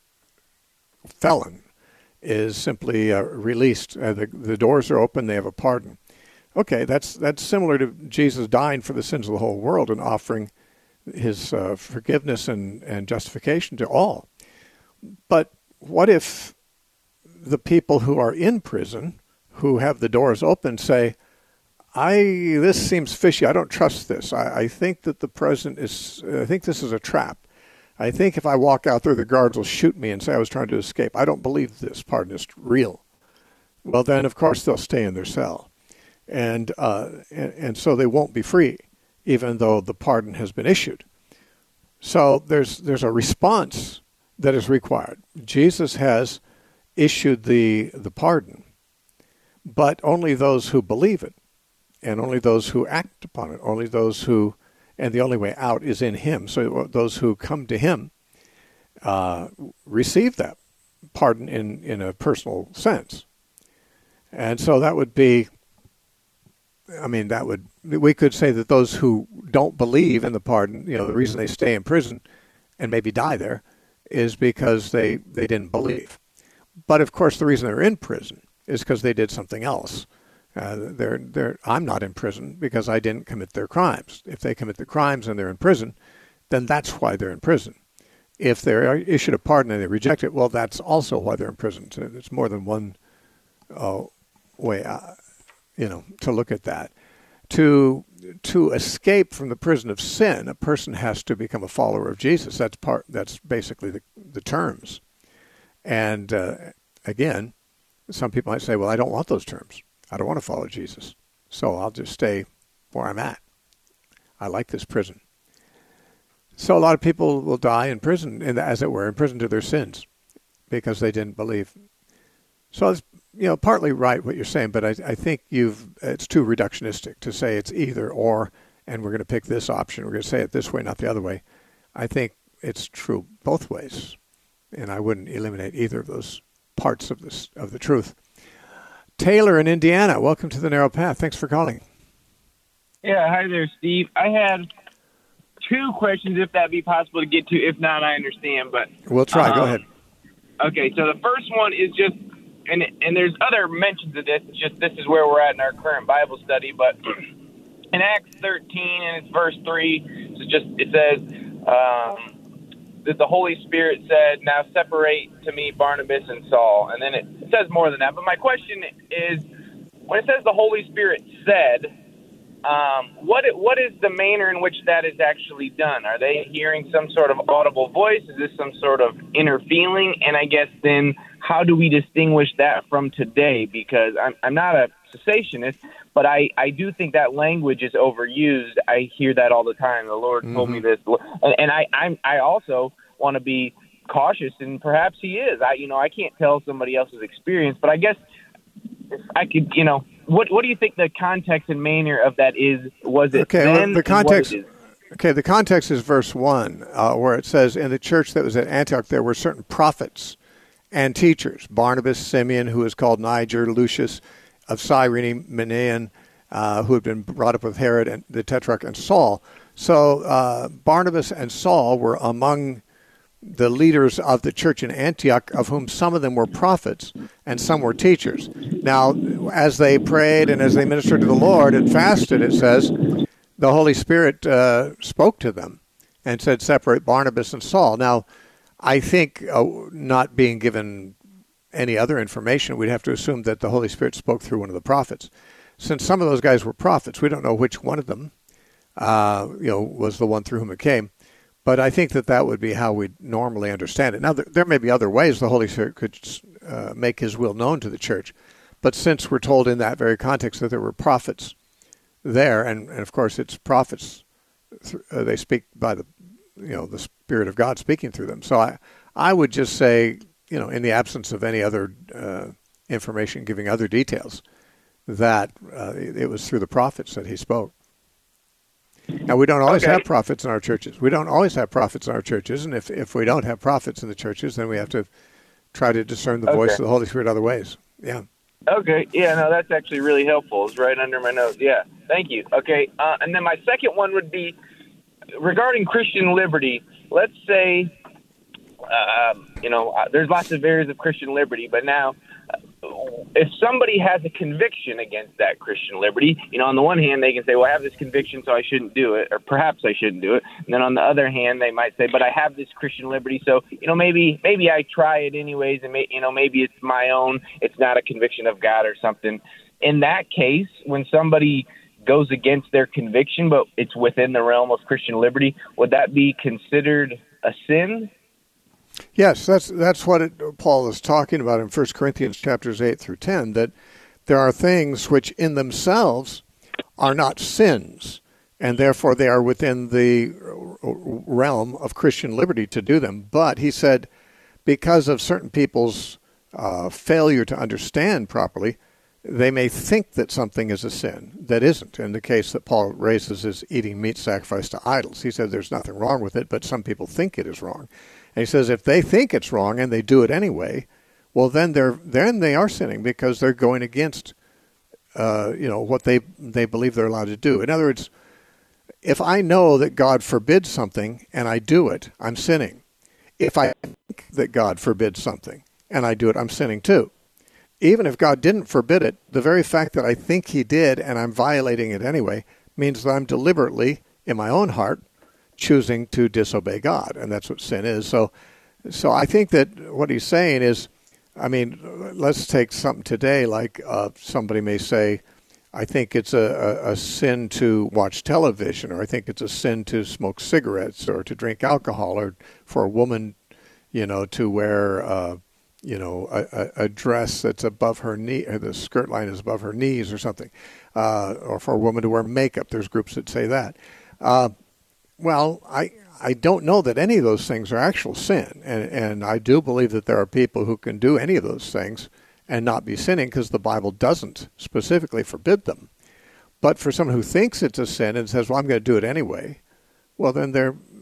felon is simply uh, released. Uh, the, the doors are open. They have a pardon. Okay, that's that's similar to Jesus dying for the sins of the whole world and offering his uh, forgiveness and, and justification to all. But what if the people who are in prison, who have the doors open, say, I this seems fishy. I don't trust this. I, I think that the president is, I think this is a trap. I think if I walk out there, the guards will shoot me and say I was trying to escape. I don't believe this pardon is real. Well, then, of course, they'll stay in their cell. And, uh, and, and so they won't be free, even though the pardon has been issued. So there's there's a response that is required. Jesus has issued the the pardon, but only those who believe it, and only those who act upon it, only those who, and the only way out is in him. So those who come to him uh, receive that pardon in, in a personal sense. And so that would be, I mean, that would, we could say that those who don't believe in the pardon, you know, the reason they stay in prison and maybe die there is because they, they didn't believe. But of course, the reason they're in prison is because they did something else. Uh, they're, they're, I'm not in prison because I didn't commit their crimes. If they commit the crimes and they're in prison, then that's why they're in prison. If they're issued a pardon and they reject it, well, that's also why they're in prison. So it's more than one uh, way, uh, you know, to look at that. To to escape from the prison of sin, a person has to become a follower of Jesus. That's part. That's basically the the terms. And uh, again, some people might say, "Well, I don't want those terms. I don't want to follow Jesus, so I'll just stay where I'm at. I like this prison." So a lot of people will die in prison, in, as it were, in prison to their sins, because they didn't believe. So it's, you know, partly right what you're saying, but I, I think you've it's too reductionistic to say it's either or, and we're going to pick this option. We're going to say it this way, not the other way. I think it's true both ways. and I wouldn't eliminate either of those parts of this of the truth. Taylor in Indiana, welcome to the Narrow Path. Thanks for calling. Yeah, hi there, Steve. I had two questions, if that'd be possible to get to. If not, I understand. But we'll try. Um, Go ahead. Okay, so the first one is just, and and there's other mentions of this. It's just this is where we're at in our current Bible study. But in Acts thirteen, and it's verse three, it's just it says um, that the Holy Spirit said, "Now separate to me Barnabas and Saul." And then it, it says more than that. But my question is, when it says the Holy Spirit said, Um, what what is the manner in which that is actually done? Are they hearing some sort of audible voice? Is this some sort of inner feeling? And I guess then how do we distinguish that from today? Because I'm I'm not a cessationist, but I, I do think that language is overused. I hear that all the time. The Lord mm-hmm. told me this, and, and I I'm, I also want to be cautious, and perhaps He is. I you know I can't tell somebody else's experience, but I guess if I could you know. What what do you think the context and manner of that is? Was it okay? Then Well, the context. It okay, the context is verse one, uh, where it says, "In the church that was at Antioch, there were certain prophets and teachers: Barnabas, Simeon, who is called Niger, Lucius of Cyrene, Manaen, uh, who had been brought up with Herod and the Tetrarch, and Saul." So uh, Barnabas and Saul were among the leaders of the church in Antioch, of whom some of them were prophets and some were teachers. Now, as they prayed and as they ministered to the Lord and fasted, it says, the Holy Spirit uh, spoke to them and said, "Separate Barnabas and Saul." Now, I think uh, not being given any other information, we'd have to assume that the Holy Spirit spoke through one of the prophets. Since some of those guys were prophets, we don't know which one of them uh, you know, was the one through whom it came. But I think that that would be how we normally understand it. Now, there, there may be other ways the Holy Spirit could uh, make His will known to the church. But since we're told in that very context that there were prophets there, and, and of course it's prophets, uh, they speak by the, you know, the Spirit of God speaking through them. So I, I would just say, you know, in the absence of any other uh, information giving other details, that uh, it was through the prophets that He spoke. Now, we don't always okay. have prophets in our churches. We don't always have prophets in our churches, and if, if we don't have prophets in the churches, then we have to try to discern the okay. voice of the Holy Spirit other ways. Yeah. Okay. Yeah, no, that's actually really helpful. It's right under my nose. Yeah. Thank you. Okay. Uh, and then my second one would be regarding Christian liberty. Let's say, uh, you know, uh, there's lots of areas of Christian liberty, but now uh, if somebody has a conviction against that Christian liberty, you know, on the one hand, they can say, well, I have this conviction, so I shouldn't do it, or perhaps I shouldn't do it. And then on the other hand, they might say, but I have this Christian liberty, so, you know, maybe maybe I try it anyways, and, may, you know, maybe it's my own, it's not a conviction of God or something. In that case, when somebody goes against their conviction, but it's within the realm of Christian liberty, would that be considered a sin? Yes, that's that's what it, Paul is talking about in First Corinthians chapters eight through ten, that there are things which in themselves are not sins, and therefore they are within the realm of Christian liberty to do them. But he said, because of certain people's uh, failure to understand properly, they may think that something is a sin that isn't. In the case that Paul raises is eating meat sacrificed to idols. He said there's nothing wrong with it, but some people think it is wrong. And he says if they think it's wrong and they do it anyway, well, then they're then they are sinning because they're going against, uh, you know, what they they believe they're allowed to do. In other words, if I know that God forbids something and I do it, I'm sinning. If I think that God forbids something and I do it, I'm sinning too. Even if God didn't forbid it, the very fact that I think He did and I'm violating it anyway means that I'm deliberately, in my own heart, choosing to disobey God, and that's what sin is. So, so I think that what he's saying is, I mean, let's take something today, like uh, somebody may say, I think it's a, a, a sin to watch television, or I think it's a sin to smoke cigarettes, or to drink alcohol, or for a woman, you know, to wear, uh, you know, a, a dress that's above her knee, or the skirt line is above her knees, or something, uh, or for a woman to wear makeup. There's groups that say that. Uh, Well, I I don't know that any of those things are actual sin, and and I do believe that there are people who can do any of those things and not be sinning because the Bible doesn't specifically forbid them. But for someone who thinks it's a sin and says, well, I'm going to do it anyway, well, then they're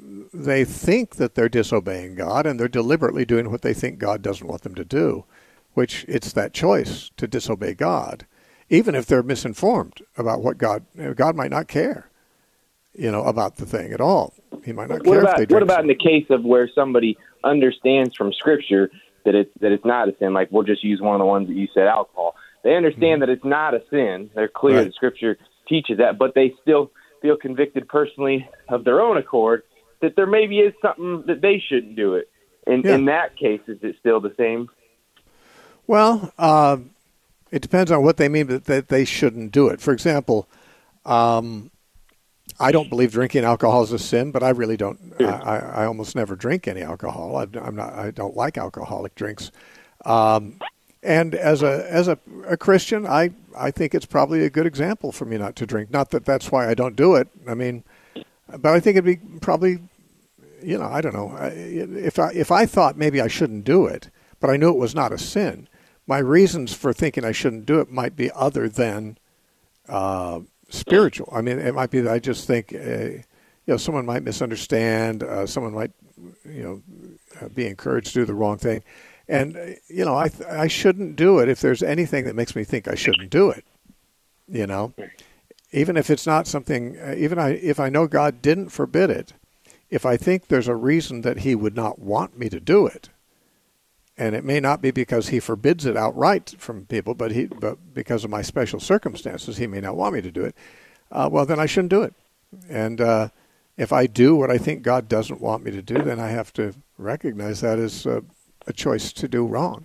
they think that they're disobeying God, and they're deliberately doing what they think God doesn't want them to do, which it's that choice to disobey God, even if they're misinformed about what God, God might not care, you know, about the thing at all. He might not What care about, if they drink. What about in the case of where somebody understands from Scripture that it's, that it's not a sin? Like, we'll just use one of the ones that you said, alcohol. They understand mm-hmm. that it's not a sin. They're clear right. that Scripture teaches that, but they still feel convicted personally of their own accord that there maybe is something that they shouldn't do it. In, yeah. in that case, is it still the same? Well, uh, it depends on what they mean that, that they shouldn't do it. For example, um, I don't believe drinking alcohol is a sin, but I really don't. Sure. I, I almost never drink any alcohol. I, I'm not. I don't like alcoholic drinks. Um, and as a as a, a Christian, I I think it's probably a good example for me not to drink. Not that that's why I don't do it. I mean, but I think it'd be probably, you know, I don't know. If I if I thought maybe I shouldn't do it, but I knew it was not a sin, my reasons for thinking I shouldn't do it might be other than uh, spiritual. I mean, it might be that I just think, uh, you know, someone might misunderstand. Uh, someone might, you know, uh, be encouraged to do the wrong thing. And, uh, you know, I th- I shouldn't do it if there's anything that makes me think I shouldn't do it, you know. Even if it's not something, uh, even I, if I know God didn't forbid it, if I think there's a reason that he would not want me to do it, and it may not be because he forbids it outright from people, but he, but because of my special circumstances, he may not want me to do it, uh, well, then I shouldn't do it. And uh, if I do what I think God doesn't want me to do, then I have to recognize that as uh, a choice to do wrong.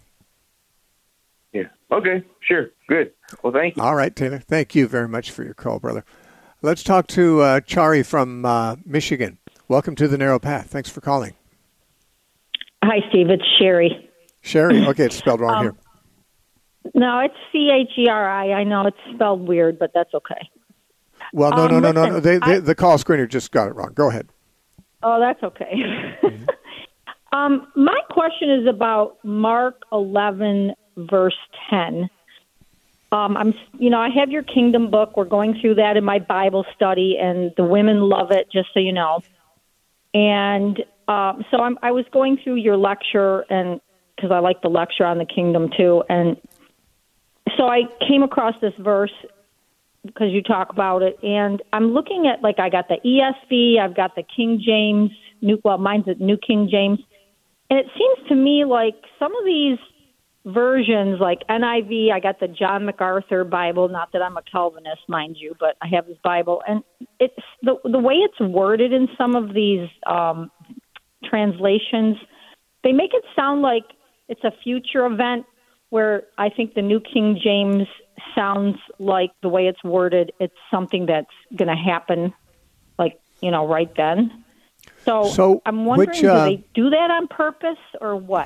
Yeah. Okay. Sure. Good. Well, thank you. All right, Taylor. Thank you very much for your call, brother. Let's talk to uh, Chari from uh, Michigan. Welcome to the Narrow Path. Thanks for calling. Hi, Steve. It's Sherry. Sherry? Okay, it's spelled wrong um, here. No, it's C H E R I. I know it's spelled weird, but that's okay. Well, no, um, no, no, listen, no, no. They, they, I, the call screener just got it wrong. Go ahead. Oh, that's okay. Mm-hmm. um, my question is about Mark eleven, verse ten. Um, I'm, you know, I have your Kingdom book. We're going through that in my Bible study, and the women love it, just so you know. And um, so I'm, I was going through your lecture, and because I like the lecture on the Kingdom too, and so I came across this verse because you talk about it, and I'm looking at, like, I got the E S V, I've got the King James, New, well, mine's the New King James, and it seems to me like some of these versions, like N I V, I got the John MacArthur Bible, not that I'm a Calvinist, mind you, but I have his Bible, and it's the the way it's worded in some of these um, translations, they make it sound like it's a future event, where I think the New King James sounds like the way it's worded, it's something that's going to happen, like, you know, right then. So, so I'm wondering, which, uh, do they do that on purpose or what?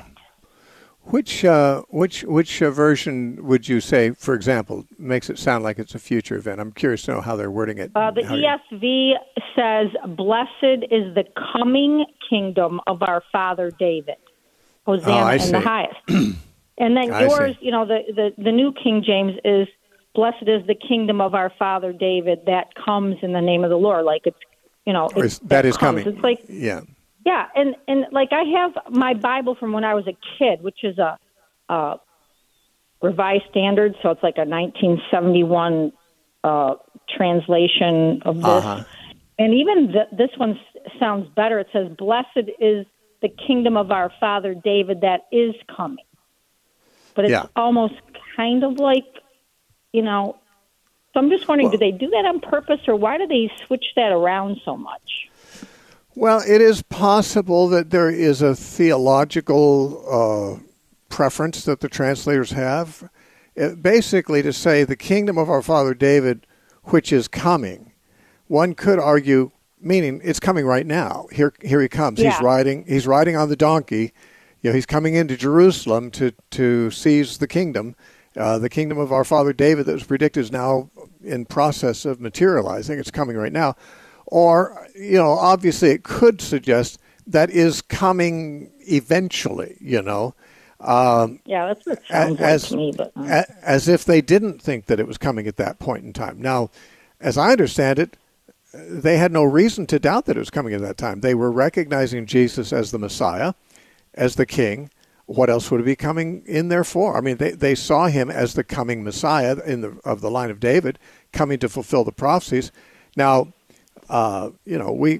Which uh, which which uh, version would you say, for example, makes it sound like it's a future event? I'm curious to know how they're wording it. Uh, the how E S V you... says, "Blessed is the coming kingdom of our father David." Hosanna oh, in the highest. And then yours, you know, the, the, the New King James is, "Blessed is the kingdom of our father David that comes in the name of the Lord." Like it's, you know, or it's, is, that, that is comes. coming. It's like, yeah. Yeah, and, and like I have my Bible from when I was a kid, which is a, a Revised Standard, so it's like a nineteen seventy-one uh, translation of this. Uh-huh. And even th- this one sounds better. It says, "Blessed is the kingdom of our father David that is coming." But it's yeah. almost kind of like, you know, so I'm just wondering, well, do they do that on purpose, or why do they switch that around so much? Well, it is possible that there is a theological uh, preference that the translators have. It, basically, to say the kingdom of our father David, which is coming, one could argue, meaning it's coming right now. Here, here he comes. Yeah. He's riding. He's riding on the donkey. You know, he's coming into Jerusalem to to seize the kingdom. Uh, the kingdom of our father David that was predicted is now in process of materializing. It's coming right now. Or, you know, obviously it could suggest that is coming eventually, you know. Um, yeah, that's what it sounds as, like to me. But, um. As if they didn't think that it was coming at that point in time. Now, as I understand it, they had no reason to doubt that it was coming at that time. They were recognizing Jesus as the Messiah, as the King. What else would he be coming in there for? I mean, they, they saw him as the coming Messiah in the of the line of David, coming to fulfill the prophecies. Now, uh, you know, we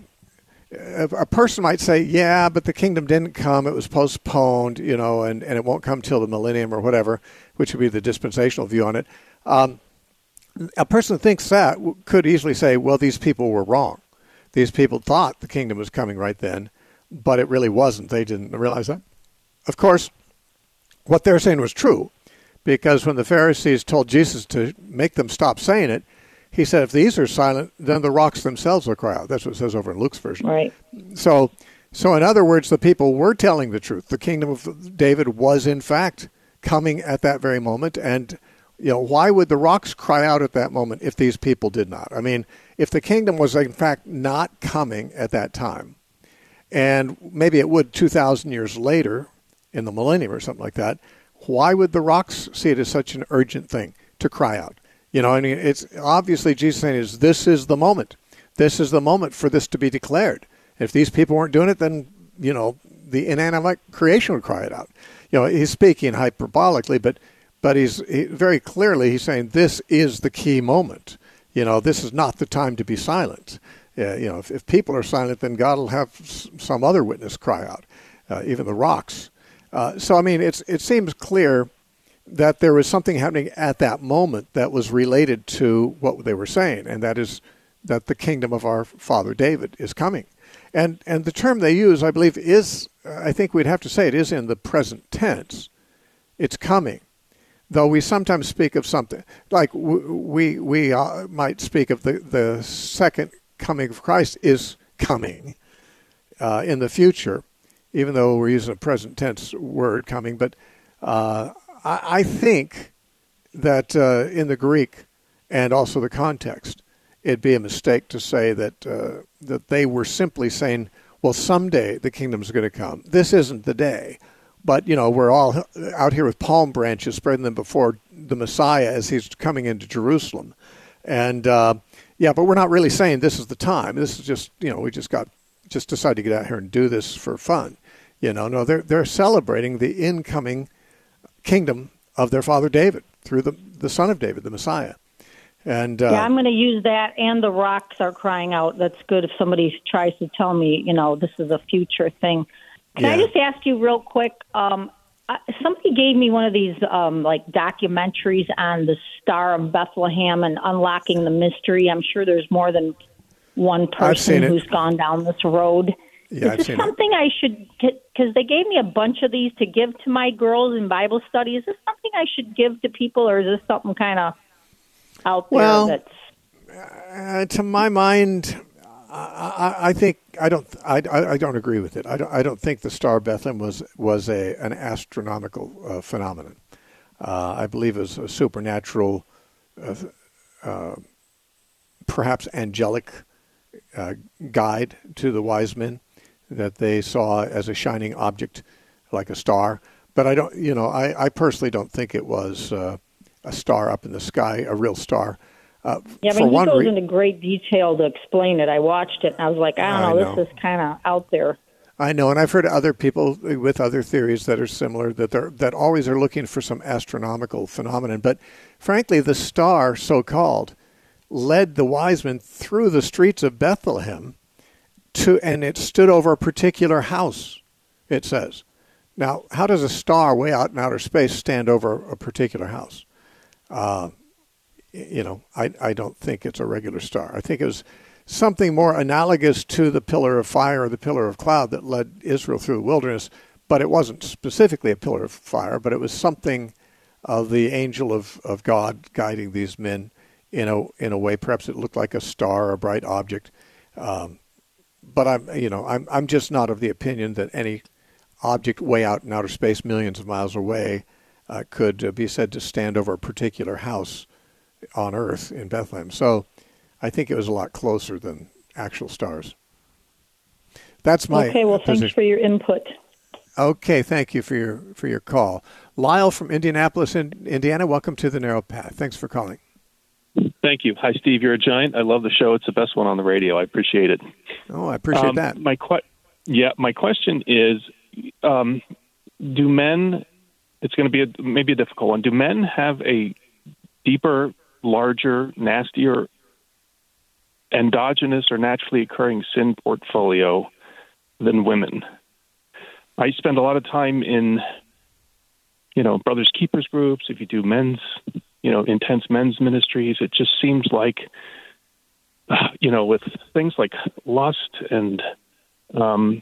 a person might say, yeah, but the kingdom didn't come; it was postponed, you know, and, and it won't come till the millennium or whatever, which would be the dispensational view on it. Um, a person who thinks that could easily say, well, these people were wrong. These people thought the kingdom was coming right then, but it really wasn't. They didn't realize that. Of course, what they're saying was true, because when the Pharisees told Jesus to make them stop saying it, he said, if these are silent, then the rocks themselves will cry out. That's what it says over in Luke's version. Right. So, so in other words, the people were telling the truth. The kingdom of David was, in fact, coming at that very moment. And, you know, why would the rocks cry out at that moment if these people did not? I mean, if the kingdom was, in fact, not coming at that time, and maybe it would two thousand years later, in the millennium or something like that, why would the rocks see it as such an urgent thing to cry out? You know, I mean, it's obviously Jesus saying is this is the moment. This is the moment for this to be declared. If these people weren't doing it, then, you know, the inanimate creation would cry it out. You know, he's speaking hyperbolically, but but he's he, very clearly he's saying this is the key moment. You know, this is not the time to be silent. Uh, you know, if, if people are silent, then God will have s- some other witness cry out, uh, even the rocks. Uh, so, I mean, it's it seems clear that there was something happening at that moment that was related to what they were saying, and that is that the kingdom of our father David is coming. And and the term they use, I believe, is, I think we'd have to say it is in the present tense. It's coming. Though we sometimes speak of something, like we we uh, might speak of the, the second coming of Christ is coming uh, in the future, even though we're using a present tense word, coming. But uh, I, I think that uh, in the Greek and also the context, it'd be a mistake to say that uh, that they were simply saying, well, someday the kingdom's going to come. This isn't the day. But, you know, we're all out here with palm branches, spreading them before the Messiah as he's coming into Jerusalem. And, uh, yeah, but we're not really saying this is the time. This is just, you know, we just got, just decided to get out here and do this for fun. You know, no, they're they're celebrating the incoming kingdom of their father David through the, the son of David, the Messiah. And uh, yeah, I'm going to use that, and the rocks are crying out. That's good if somebody tries to tell me, you know, this is a future thing. Can yeah. I just ask you real quick? Um, somebody gave me one of these um, like documentaries on the Star of Bethlehem and unlocking the mystery. I'm sure there's more than one person who's gone down this road. Yeah, is I've this seen something it. I should get? Because they gave me a bunch of these to give to my girls in Bible study. Is this something I should give to people, or is this something kind of out there well, that's... Uh, to my mind... I, I think I don't I, I don't agree with it. I don't I don't think the Star of Bethlehem was was a an astronomical uh, phenomenon. Uh, I believe it was a supernatural, uh, uh, perhaps angelic uh, guide to the wise men that they saw as a shining object, like a star. But I don't, you know, I, I personally don't think it was uh, a star up in the sky, a real star. Uh, yeah, I mean, he goes re- into great detail to explain it. I watched it, and I was like, I don't know, I know. This is kind of out there. I know, and I've heard other people with other theories that are similar, that they're, that always are looking for some astronomical phenomenon. But frankly, the star, so-called, led the wise men through the streets of Bethlehem, to, and it stood over a particular house, it says. Now, how does a star way out in outer space stand over a particular house? Uh You know, I, I don't think it's a regular star. I think it was something more analogous to the pillar of fire or the pillar of cloud that led Israel through the wilderness, but it wasn't specifically a pillar of fire, but it was something of the angel of, of God guiding these men in a in a way. Perhaps it looked like a star, a bright object. Um, but I'm you know I'm I'm just not of the opinion that any object way out in outer space, millions of miles away, uh, could uh, be said to stand over a particular house on Earth in Bethlehem. So I think it was a lot closer than actual stars. That's my Okay, well, position. Thanks for your input. Okay, thank you for your for your call. Lyle from Indianapolis, in Indiana, welcome to the Narrow Path. Thanks for calling. Thank you. Hi, Steve. You're a giant. I love the show. It's the best one on the radio. I appreciate it. Oh, I appreciate um, that. My que- yeah, my question is, um, do men? It's going to be a, maybe a difficult one. Do men have a deeper, larger, nastier, endogenous or naturally occurring sin portfolio than women? I spend a lot of time in, you know, Brothers Keepers groups. If you do men's, you know, intense men's ministries, it just seems like, uh, you know, with things like lust and um,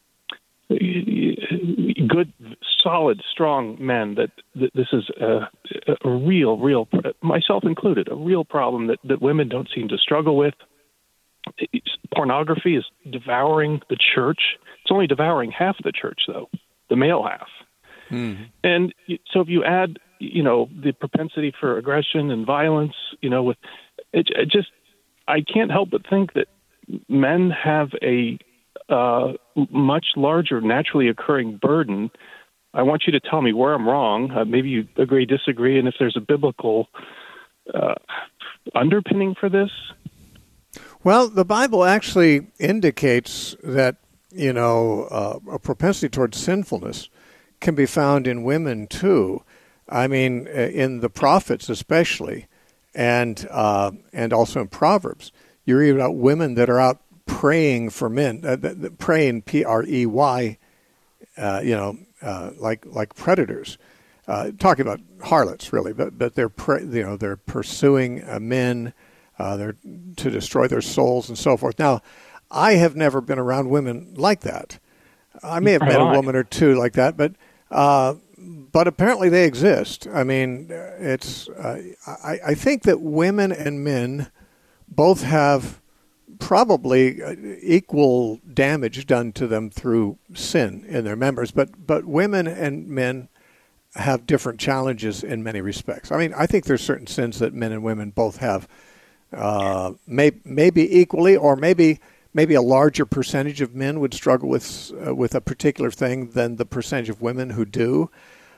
good, solid, strong men, that, that this is a, a real, real, myself included, a real problem that, that women don't seem to struggle with. Pornography is devouring the church. It's only devouring half of the church, though, the male half. Mm-hmm. And so if you add, you know, the propensity for aggression and violence, you know, with it, it just, I can't help but think that men have a uh, much larger naturally occurring burden. I want you to tell me where I'm wrong. Uh, maybe you agree, disagree, and if there's a biblical uh, underpinning for this. Well, the Bible actually indicates that, you know, uh, a propensity towards sinfulness can be found in women too. I mean, in the prophets especially, and uh, and also in Proverbs, you read about women that are out praying for men, uh, praying P R E Y, uh, you know, uh, like like predators, uh, talking about harlots really, but but they're pre- you know they're pursuing uh, men, uh, they're to destroy their souls and so forth. Now, I have never been around women like that. I may have met a woman or two like that, but uh, but apparently they exist. I mean, it's uh, I, I think that women and men both have probably equal damage done to them through sin in their members, but but women and men have different challenges in many respects. I mean, I think there's certain sins that men and women both have, uh, may, maybe equally, or maybe maybe a larger percentage of men would struggle with uh, with a particular thing than the percentage of women who do.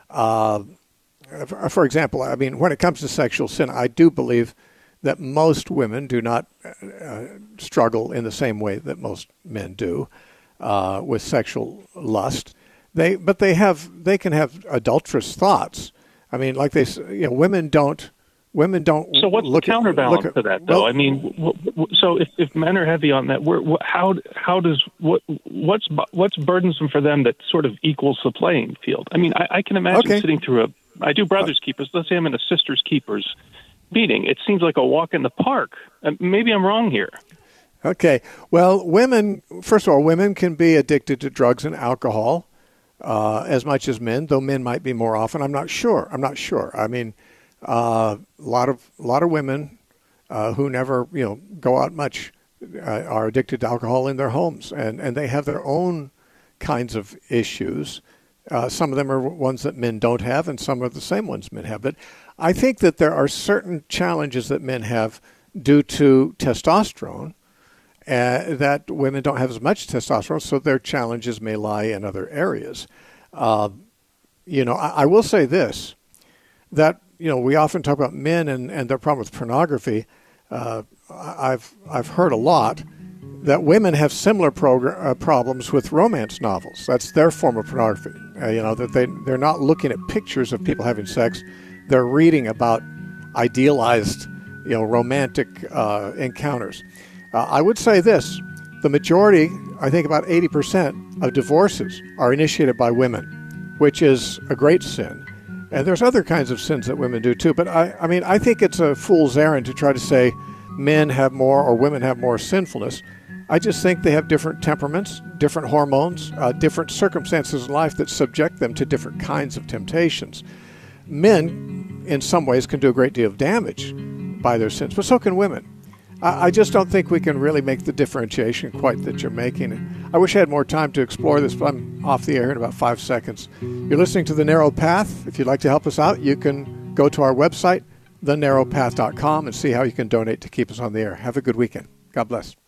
Uh, for, for example, I mean, when it comes to sexual sin, I do believe that most women do not uh, struggle in the same way that most men do uh, with sexual lust. They, but they have, they can have adulterous thoughts. I mean, like they, you know, women don't, women don't. So what's look the counterbalance at, to that, though? Well, I mean, w- w- so if, if men are heavy on that, where, wh- how how does what what's what's burdensome for them that sort of equals the playing field? I mean, I, I can imagine okay. sitting through a. I do Brothers Keepers. Let's say I'm in a Sisters Keepers meeting. It seems like a walk in the park. Uh, maybe I'm wrong here. Okay. Well, women, first of all, women can be addicted to drugs and alcohol uh, as much as men, though men might be more often. I'm not sure. I'm not sure. I mean, uh, a lot of a lot of women uh, who never, you know, go out much uh, are addicted to alcohol in their homes, and, and they have their own kinds of issues. Uh, some of them are ones that men don't have, and some are the same ones men have. But I think that there are certain challenges that men have due to testosterone uh, that women don't have as much testosterone, so their challenges may lie in other areas. Uh, you know, I, I will say this, that, you know, we often talk about men and, and their problem with pornography. Uh, I've I've heard a lot that women have similar progr- uh, problems with romance novels. That's their form of pornography. Uh, you know, that they, they're not looking at pictures of people having sex. They're reading about idealized, you know, romantic uh, encounters. Uh, I would say this, the majority, I think about eighty percent of divorces are initiated by women, which is a great sin. And there's other kinds of sins that women do too. But I, I mean, I think it's a fool's errand to try to say men have more or women have more sinfulness. I just think they have different temperaments, different hormones, uh, different circumstances in life that subject them to different kinds of temptations. Men, in some ways, can do a great deal of damage by their sins, but so can women. I, I just don't think we can really make the differentiation quite that you're making. I wish I had more time to explore this, but I'm off the air in about five seconds. You're listening to The Narrow Path. If you'd like to help us out, you can go to our website, the narrow path dot com, and see how you can donate to keep us on the air. Have a good weekend. God bless.